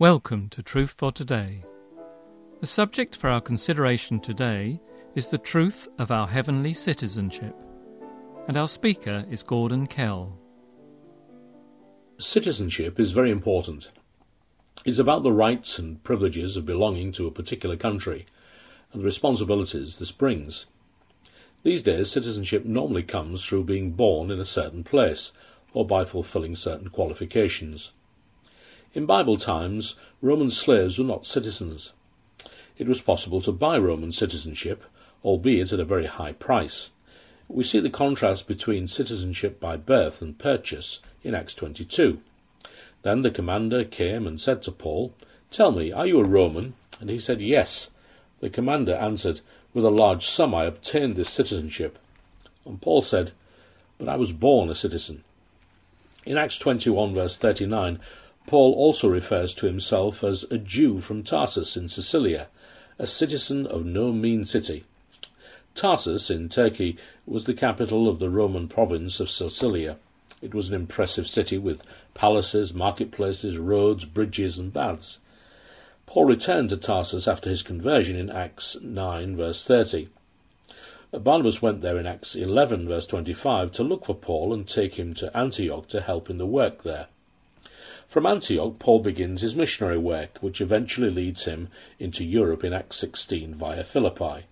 Welcome to Truth for Today. The subject for our consideration today is the truth of our heavenly citizenship, and our speaker is Gordon Kell. Citizenship is very important. It's about the rights and privileges of belonging to a particular country and the responsibilities this brings. These days, citizenship normally comes through being born in a certain place or by fulfilling certain qualifications. In Bible times, Roman slaves were not citizens. It was possible to buy Roman citizenship, albeit at a very high price. We see the contrast between citizenship by birth and purchase in Acts 22. Then the commander came and said to Paul, "Tell me, are you a Roman?" And he said, "Yes." The commander answered, "With a large sum I obtained this citizenship." And Paul said, "But I was born a citizen." In Acts 21 verse 39, Paul also refers to himself as a Jew from Tarsus in Cilicia, a citizen of no mean city. Tarsus in Turkey was the capital of the Roman province of Cilicia. It was an impressive city with palaces, marketplaces, roads, bridges and baths. Paul returned to Tarsus after his conversion in Acts 9 verse 30. Barnabas went there in Acts 11 verse 25 to look for Paul and take him to Antioch to help in the work there. From Antioch, Paul begins his missionary work, which eventually leads him into Europe in Acts 16 via Philippi.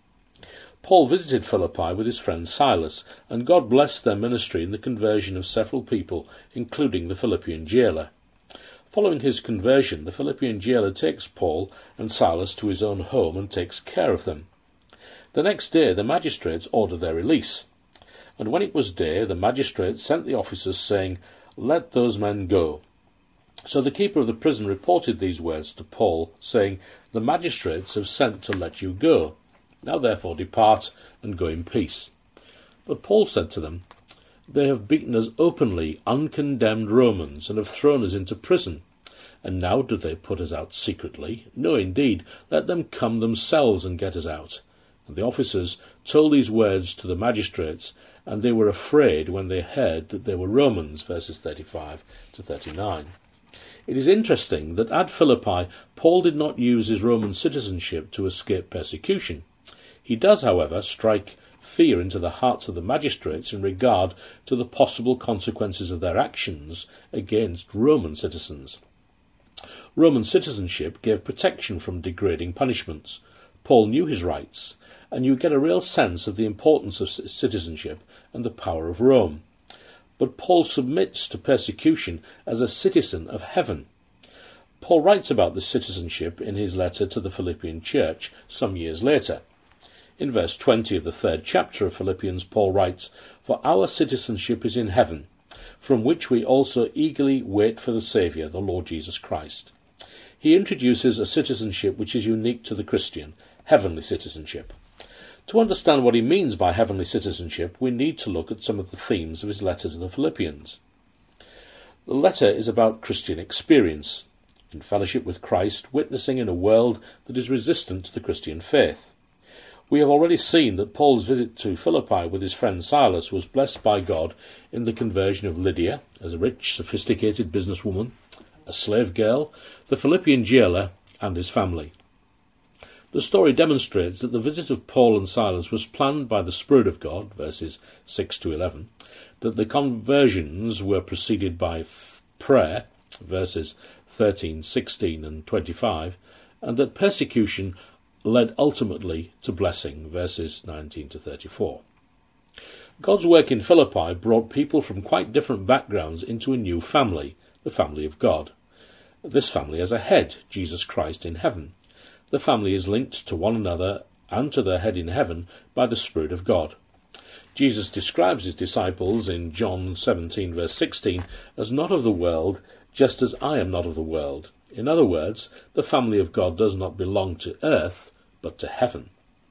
Paul visited Philippi with his friend Silas, and God blessed their ministry in the conversion of several people, including the Philippian jailer. Following his conversion, the Philippian jailer takes Paul and Silas to his own home and takes care of them. The next day, the magistrates ordered their release. And when it was day, the magistrates sent the officers, saying, "Let those men go." So the keeper of the prison reported these words to Paul, saying, "The magistrates have sent to let you go. Now therefore depart and go in peace." But Paul said to them, "They have beaten us openly, uncondemned Romans, and have thrown us into prison. And now do they put us out secretly? No, indeed, let them come themselves and get us out." And the officers told these words to the magistrates, and they were afraid when they heard that they were Romans, verses 35 to 39. It is interesting that at Philippi, Paul did not use his Roman citizenship to escape persecution. He does, however, strike fear into the hearts of the magistrates in regard to the possible consequences of their actions against Roman citizens. Roman citizenship gave protection from degrading punishments. Paul knew his rights, and you get a real sense of the importance of citizenship and the power of Rome. But Paul submits to persecution as a citizen of heaven. Paul writes about this citizenship in his letter to the Philippian church some years later. In verse 20 of the 3rd chapter of Philippians, Paul writes, "For our citizenship is in heaven, from which we also eagerly wait for the Saviour, the Lord Jesus Christ." He introduces a citizenship which is unique to the Christian, heavenly citizenship. To understand what he means by heavenly citizenship, we need to look at some of the themes of his letter to the Philippians. The letter is about Christian experience, in fellowship with Christ, witnessing in a world that is resistant to the Christian faith. We have already seen that Paul's visit to Philippi with his friend Silas was blessed by God in the conversion of Lydia, as a rich, sophisticated businesswoman, a slave girl, the Philippian jailer, and his family. The story demonstrates that the visit of Paul and Silas was planned by the Spirit of God, verses 6 to 11, that the conversions were preceded by prayer, verses 13, 16 and 25, and that persecution led ultimately to blessing, verses 19 to 34. God's work in Philippi brought people from quite different backgrounds into a new family, the family of God. This family has a head, Jesus Christ in heaven. The family is linked to one another and to their head in heaven by the Spirit of God. Jesus describes his disciples in John 17 verse 16 as not of the world, just as I am not of the world. In other words, the family of God does not belong to earth, but to heaven.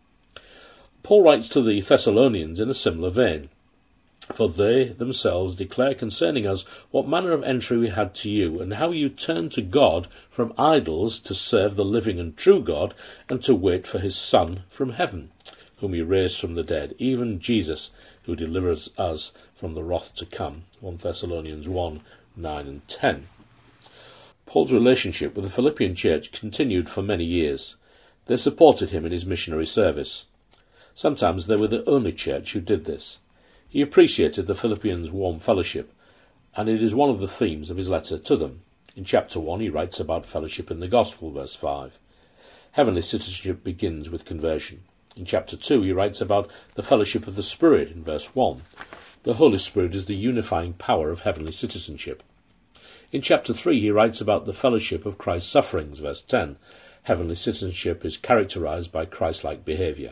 Paul writes to the Thessalonians in a similar vein. "For they themselves declare concerning us what manner of entry we had to you, and how you turned to God from idols to serve the living and true God, and to wait for his Son from heaven, whom he raised from the dead, even Jesus, who delivers us from the wrath to come." 1 Thessalonians 1, 9 and 10. Paul's relationship with the Philippian church continued for many years. They supported him in his missionary service. Sometimes they were the only church who did this. He appreciated the Philippians' warm fellowship, and it is one of the themes of his letter to them. In chapter 1 he writes about fellowship in the gospel, verse 5. Heavenly citizenship begins with conversion. In chapter 2 he writes about the fellowship of the Spirit in verse 1. The Holy Spirit is the unifying power of heavenly citizenship. In chapter 3 he writes about the fellowship of Christ's sufferings, verse 10. Heavenly citizenship is characterized by Christ-like behaviour.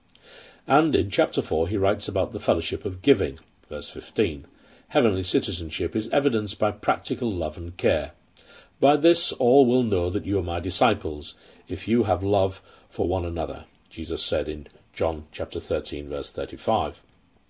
And in chapter 4 he writes about the fellowship of giving, verse 15. Heavenly citizenship is evidenced by practical love and care. By this all will know that you are my disciples, if you have love for one another, Jesus said in John chapter 13, verse 35.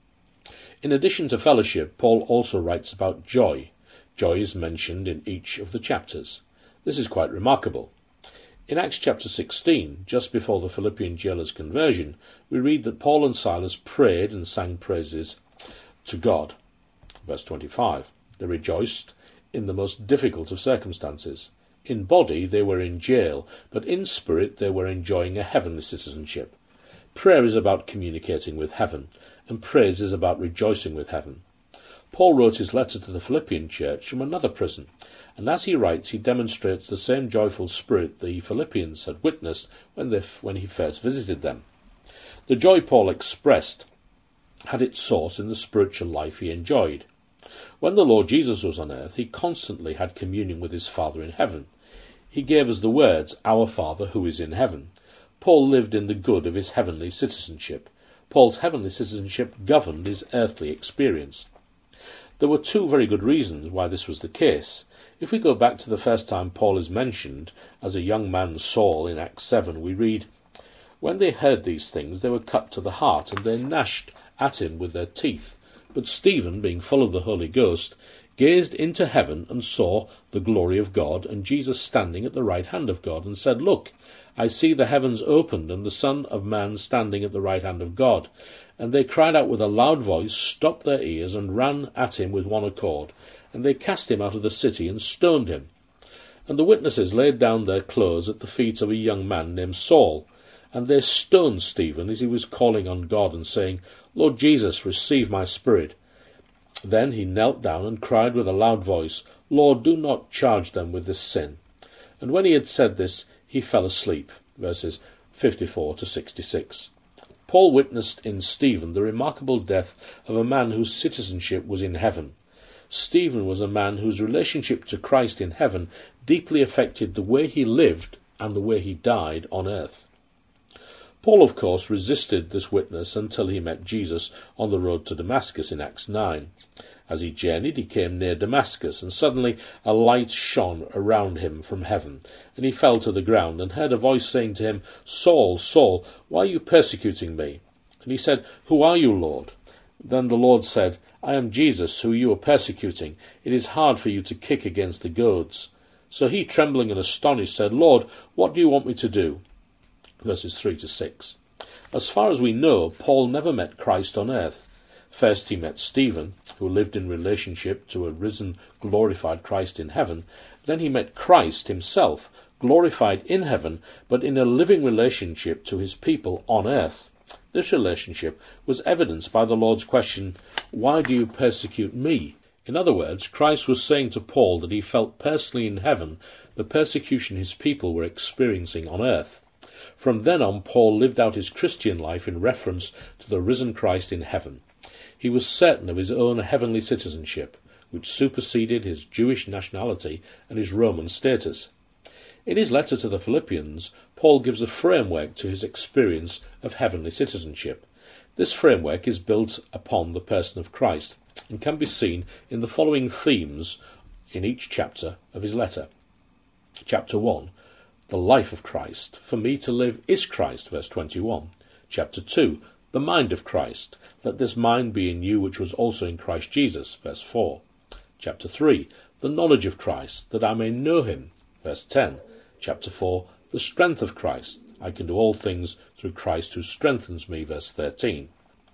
In addition to fellowship, Paul also writes about joy. Joy is mentioned in each of the chapters. This is quite remarkable. In Acts chapter 16, just before the Philippian jailer's conversion, we read that Paul and Silas prayed and sang praises to God. Verse 25. They rejoiced in the most difficult of circumstances. In body they were in jail, but in spirit they were enjoying a heavenly citizenship. Prayer is about communicating with heaven, and praise is about rejoicing with heaven. Paul wrote his letter to the Philippian church from another prison, and as he writes he demonstrates the same joyful spirit the Philippians had witnessed when he first visited them. The joy Paul expressed had its source in the spiritual life he enjoyed. When the Lord Jesus was on earth, he constantly had communion with his Father in heaven. He gave us the words, "Our Father who is in heaven." Paul lived in the good of his heavenly citizenship. Paul's heavenly citizenship governed his earthly experience. There were two very good reasons why this was the case. If we go back to the first time Paul is mentioned as a young man Saul in Acts 7, we read, "When they heard these things, they were cut to the heart, and they gnashed at him with their teeth. But Stephen, being full of the Holy Ghost, gazed into heaven and saw the glory of God, and Jesus standing at the right hand of God, and said, Look, I see the heavens opened, and the Son of Man standing at the right hand of God. And they cried out with a loud voice, stopped their ears, and ran at him with one accord. And they cast him out of the city, and stoned him. And the witnesses laid down their clothes at the feet of a young man named Saul. And they stoned Stephen as he was calling on God, and saying, Lord Jesus, receive my spirit. Then he knelt down and cried with a loud voice, Lord, do not charge them with this sin. And when he had said this, he fell asleep. Verses 54 to 66. Paul witnessed in Stephen the remarkable death of a man whose citizenship was in heaven. Stephen was a man whose relationship to Christ in heaven deeply affected the way he lived and the way he died on earth. Paul, of course, resisted this witness until he met Jesus on the road to Damascus in Acts 9. As he journeyed, he came near Damascus, and suddenly a light shone around him from heaven, and he fell to the ground, and heard a voice saying to him, Saul, Saul, why are you persecuting me? And he said, Who are you, Lord? Then the Lord said, I am Jesus, who you are persecuting. It is hard for you to kick against the goads. So he, trembling and astonished, said, Lord, what do you want me to do? Verses 3 to 6. As far as we know, Paul never met Christ on earth. First he met Stephen, who lived in relationship to a risen, glorified Christ in heaven. Then he met Christ himself, glorified in heaven, but in a living relationship to his people on earth. This relationship was evidenced by the Lord's question, Why do you persecute me? In other words, Christ was saying to Paul that he felt personally in heaven the persecution his people were experiencing on earth. From then on, Paul lived out his Christian life in reference to the risen Christ in heaven. He was certain of his own heavenly citizenship, which superseded his Jewish nationality and his Roman status. In his letter to the Philippians, Paul gives a framework to his experience of heavenly citizenship. This framework is built upon the person of Christ and can be seen in the following themes in each chapter of his letter. Chapter 1. The life of Christ. For me to live is Christ, verse 21. Chapter 2. The mind of Christ. Let this mind be in you which was also in Christ Jesus, verse 4. Chapter 3. The knowledge of Christ, that I may know him, verse 10. Chapter 4. The strength of Christ. I can do all things through Christ who strengthens me, verse 13.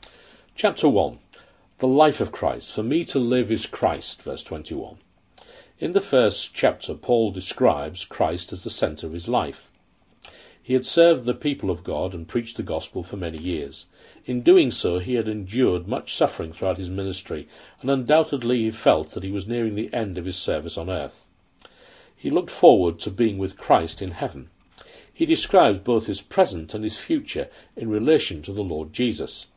Chapter 1. The life of Christ. For me to live is Christ, verse 21. In the first chapter, Paul describes Christ as the centre of his life. He had served the people of God and preached the gospel for many years. In doing so, he had endured much suffering throughout his ministry, and undoubtedly he felt that he was nearing the end of his service on earth. He looked forward to being with Christ in heaven. He describes both his present and his future in relation to the Lord Jesus.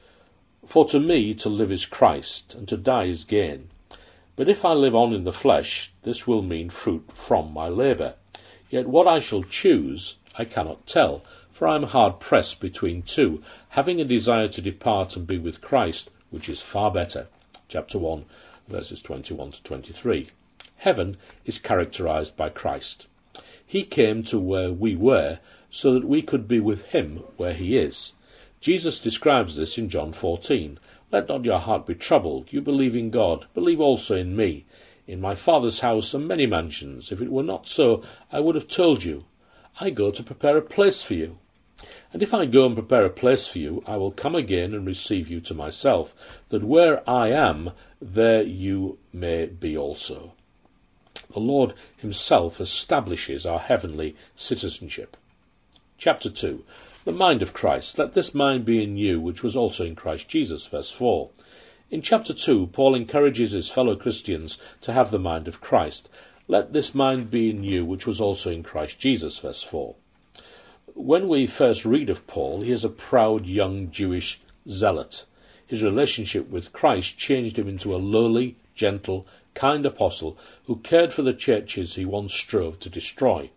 For to me to live is Christ, and to die is gain. But if I live on in the flesh, this will mean fruit from my labour. Yet what I shall choose I cannot tell, for I am hard pressed between two, having a desire to depart and be with Christ, which is far better. Chapter 1, verses 21 to 23. Heaven is characterized by Christ. He came to where we were, so that we could be with him where he is. Jesus describes this in John 14. Let not your heart be troubled. You believe in God. Believe also in me. In my Father's house are many mansions. If it were not so, I would have told you. I go to prepare a place for you. And if I go and prepare a place for you, I will come again and receive you to myself, that where I am, there you may be also. The Lord himself establishes our heavenly citizenship. Chapter 2. The mind of Christ. Let this mind be in you, which was also in Christ Jesus. Verse 4. In chapter 2, Paul encourages his fellow Christians to have the mind of Christ. Let this mind be in you, which was also in Christ Jesus. Verse 4. When we first read of Paul, he is a proud young Jewish zealot. His relationship with Christ changed him into a lowly, gentle, kind apostle who cared for the churches he once strove to destroy.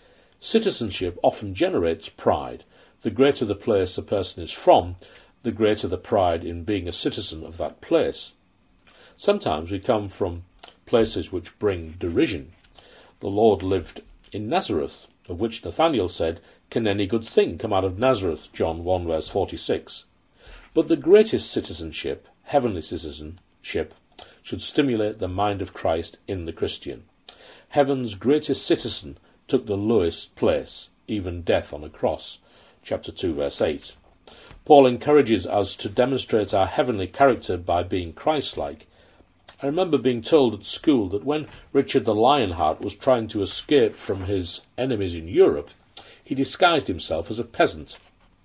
Citizenship often generates pride. The greater the place a person is from, the greater the pride in being a citizen of that place. Sometimes we come from places which bring derision. The Lord lived in Nazareth, of which Nathanael said, "Can any good thing come out of Nazareth?" John 1 verse 46. But the greatest citizenship, heavenly citizenship, should stimulate the mind of Christ in the Christian. Heaven's greatest citizen took the lowest place, even death on a cross. Chapter 2 verse 8. Paul encourages us to demonstrate our heavenly character by being Christ-like. I remember being told at school that when Richard the Lionheart was trying to escape from his enemies in Europe, he disguised himself as a peasant.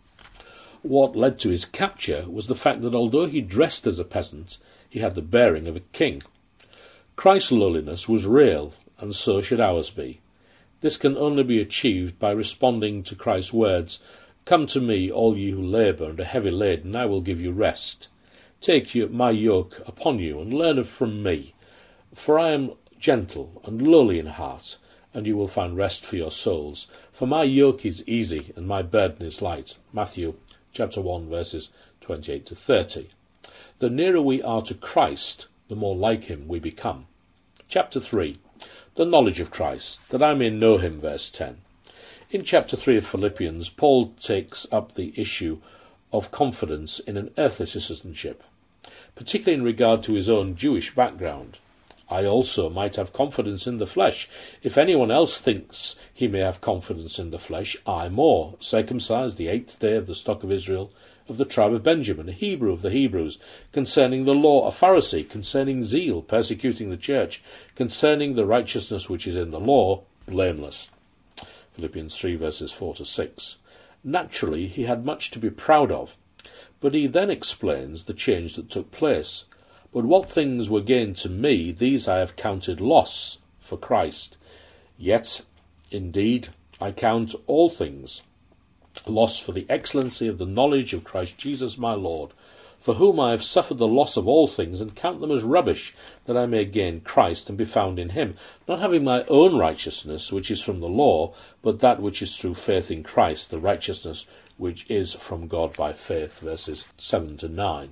What led to his capture was the fact that although he dressed as a peasant, he had the bearing of a king. Christ's lowliness was real, and so should ours be. This can only be achieved by responding to Christ's words, "Come to me, all ye who labour and are heavy laden, I will give you rest. Take my yoke upon you, and learn from me, for I am gentle and lowly in heart, and you will find rest for your souls. For my yoke is easy, and my burden is light." Matthew chapter 1, verses 28 to 30. The nearer we are to Christ, the more like him we become. Chapter 3. The knowledge of Christ, that I may know him, verse 10. In chapter 3 of Philippians, Paul takes up the issue of confidence in an earthly citizenship, particularly in regard to his own Jewish background. I also might have confidence in the flesh. If anyone else thinks he may have confidence in the flesh, I more, circumcised the 8th day of the stock of Israel, of the tribe of Benjamin, a Hebrew of the Hebrews, concerning the law, a Pharisee, concerning zeal, persecuting the church, concerning the righteousness which is in the law, blameless. Philippians 3 verses 4 to 6. Naturally, he had much to be proud of, but he then explains the change that took place. But what things were gained to me, these I have counted loss for Christ. Yet, indeed, I count all things loss for the excellency of the knowledge of Christ Jesus my Lord, for whom I have suffered the loss of all things, and count them as rubbish, that I may gain Christ and be found in him, not having my own righteousness, which is from the law, but that which is through faith in Christ, the righteousness which is from God by faith. Verses 7 to 9.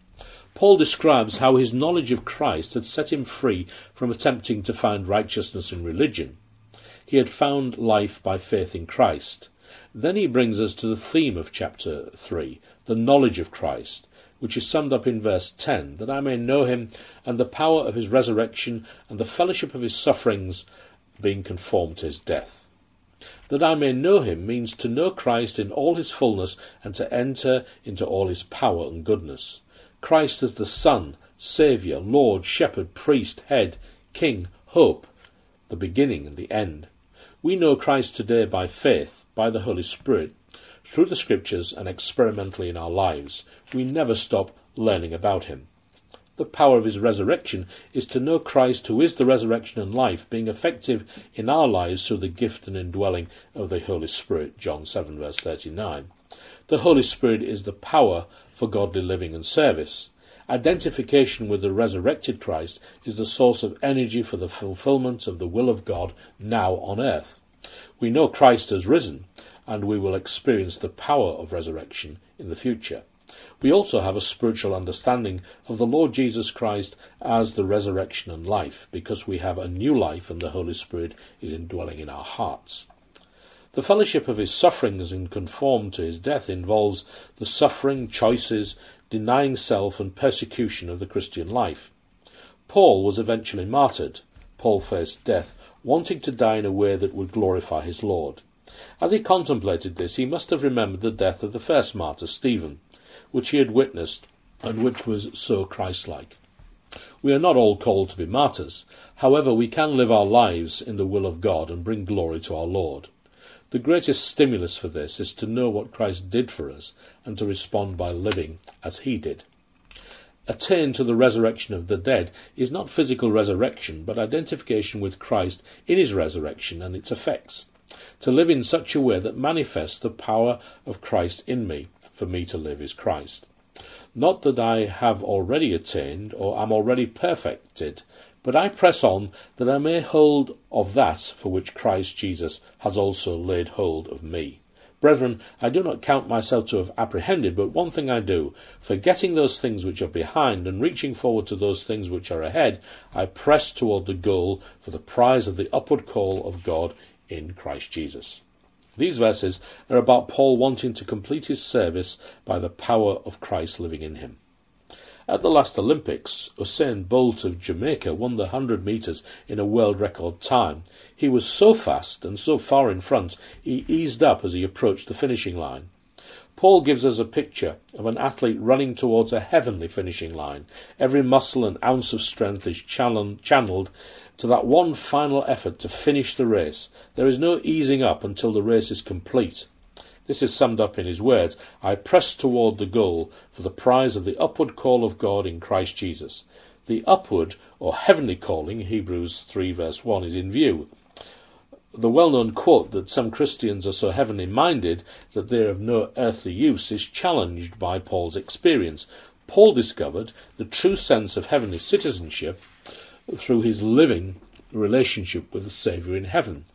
Paul describes how his knowledge of Christ had set him free from attempting to find righteousness in religion. He had found life by faith in Christ. Then he brings us to the theme of chapter 3, the knowledge of Christ, which is summed up in verse 10, that I may know him and the power of his resurrection and the fellowship of his sufferings, being conformed to his death. That I may know him means to know Christ in all his fullness and to enter into all his power and goodness. Christ as the Son, Saviour, Lord, Shepherd, Priest, Head, King, hope, the beginning and the end. We know Christ today by faith, by the Holy Spirit, through the Scriptures and experimentally in our lives. We never stop learning about him. The power of his resurrection is to know Christ, who is the resurrection and life, being effective in our lives through the gift and indwelling of the Holy Spirit, John 7 verse 39. The Holy Spirit is the power for godly living and service. Identification with the resurrected Christ is the source of energy for the fulfillment of the will of God now on earth. We know Christ has risen, and we will experience the power of resurrection in the future. We also have a spiritual understanding of the Lord Jesus Christ as the resurrection and life, because we have a new life and the Holy Spirit is indwelling in our hearts. The fellowship of his sufferings and conformed to his death involves the suffering, choices, denying self and persecution of the Christian life. Paul was eventually martyred. Paul faced death, wanting to die in a way that would glorify his Lord. As he contemplated this, he must have remembered the death of the first martyr, Stephen, which he had witnessed and which was so Christ-like. We are not all called to be martyrs. However, we can live our lives in the will of God and bring glory to our Lord. The greatest stimulus for this is to know what Christ did for us and to respond by living as he did. Attain to the resurrection of the dead is not physical resurrection, but identification with Christ in his resurrection and its effects. To live in such a way that manifests the power of Christ in me. For me to live is Christ. Not that I have already attained or am already perfected, but I press on that I may hold of that for which Christ Jesus has also laid hold of me. Brethren, I do not count myself to have apprehended, but one thing I do, forgetting those things which are behind and reaching forward to those things which are ahead, I press toward the goal for the prize of the upward call of God in Christ Jesus. These verses are about Paul wanting to complete his service by the power of Christ living in him. At the last Olympics, Usain Bolt of Jamaica won the 100 metres in a world record time. He was so fast and so far in front, he eased up as he approached the finishing line. Paul gives us a picture of an athlete running towards a heavenly finishing line. Every muscle and ounce of strength is channeled to that one final effort to finish the race. There is no easing up until the race is complete. This is summed up in his words, I press toward the goal for the prize of the upward call of God in Christ Jesus. The upward or heavenly calling, Hebrews 3 verse 1, is in view. The well-known quote that some Christians are so heavenly minded that they are of no earthly use is challenged by Paul's experience. Paul discovered the true sense of heavenly citizenship through his living relationship with the Saviour in heaven.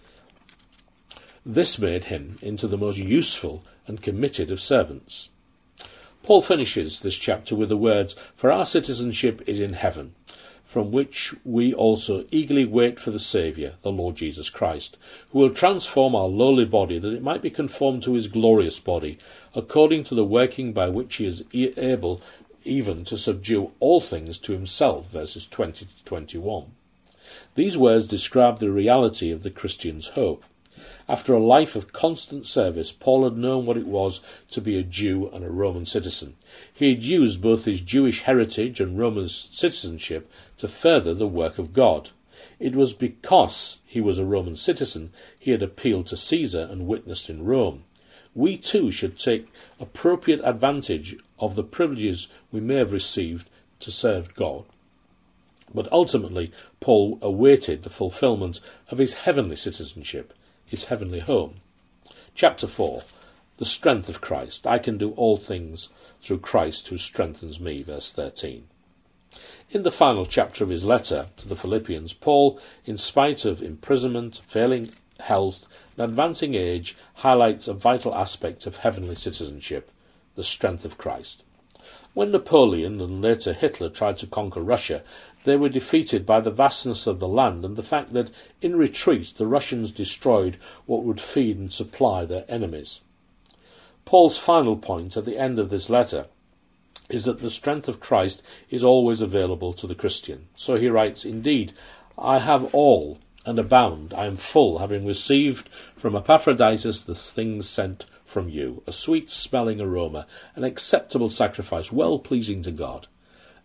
This made him into the most useful and committed of servants. Paul finishes this chapter with the words, For our citizenship is in heaven, from which we also eagerly wait for the Saviour, the Lord Jesus Christ, who will transform our lowly body, that it might be conformed to his glorious body, according to the working by which he is able even to subdue all things to himself, verses 20 to 21. These words describe the reality of the Christian's hope. After a life of constant service, Paul had known what it was to be a Jew and a Roman citizen. He had used both his Jewish heritage and Roman citizenship to further the work of God. It was because he was a Roman citizen he had appealed to Caesar and witnessed in Rome. We too should take appropriate advantage of the privileges we may have received to serve God. But ultimately, Paul awaited the fulfillment of his heavenly citizenship, his heavenly home. Chapter 4. The strength of Christ. I can do all things through Christ who strengthens me, verse 13. In the final chapter of his letter to the Philippians, Paul, in spite of imprisonment, failing health, and advancing age, highlights a vital aspect of heavenly citizenship, the strength of Christ. When Napoleon and later Hitler tried to conquer Russia, they were defeated by the vastness of the land and the fact that, in retreat, the Russians destroyed what would feed and supply their enemies. Paul's final point at the end of this letter is that the strength of Christ is always available to the Christian. So he writes, Indeed, I have all and abound. I am full, having received from Epaphroditus the things sent from you, a sweet-smelling aroma, an acceptable sacrifice, well-pleasing to God.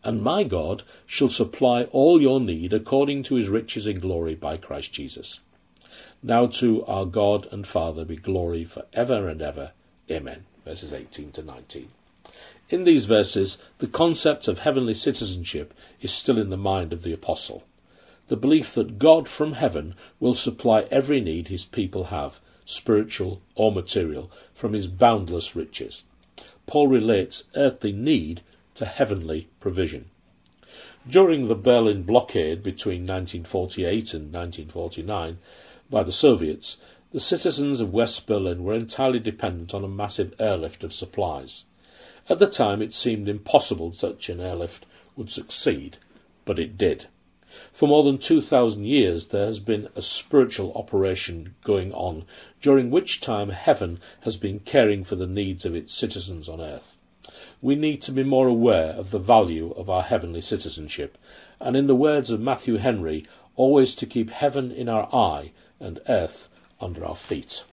and my God shall supply all your need according to his riches in glory by Christ Jesus. Now to our God and Father be glory for ever and ever. Amen. Verses 18 to 19. In these verses, the concept of heavenly citizenship is still in the mind of the apostle. The belief that God from heaven will supply every need his people have, spiritual or material, from his boundless riches. Paul relates earthly need to heavenly provision. During the Berlin blockade between 1948 and 1949 by the Soviets, the citizens of West Berlin were entirely dependent on a massive airlift of supplies. At the time it seemed impossible such an airlift would succeed, but it did. For more than 2,000 years there has been a spiritual operation going on, during which time heaven has been caring for the needs of its citizens on earth. We need to be more aware of the value of our heavenly citizenship, and in the words of Matthew Henry, always to keep heaven in our eye and earth under our feet.